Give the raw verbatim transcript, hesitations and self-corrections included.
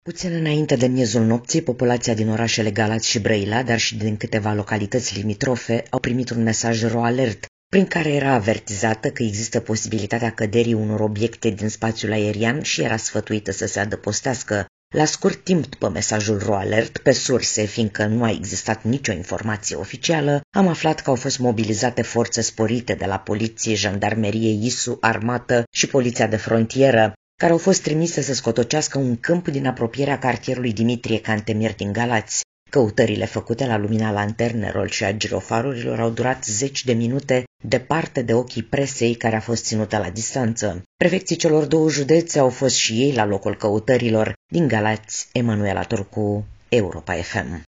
Puțin înainte de miezul nopții, populația din orașele Galați și Brăila, dar și din câteva localități limitrofe, au primit un mesaj RoAlert, prin care era avertizată că există posibilitatea căderii unor obiecte din spațiul aerian și era sfătuită să se adăpostească. La scurt timp după mesajul RoAlert, pe surse, fiindcă nu a existat nicio informație oficială, am aflat că au fost mobilizate forțe sporite de la poliție, jandarmerie, I S U, armată și poliția de frontieră, care au fost trimise să scotocească un câmp din apropierea cartierului Dimitrie Cantemir din Galați. Căutările făcute la lumina lanternelor și a girofarurilor au durat zeci de minute, departe de ochii presei care a fost ținută la distanță. Prefecții celor două județe au fost și ei la locul căutărilor. Din Galați, Emanuela Turcu, Europa F M.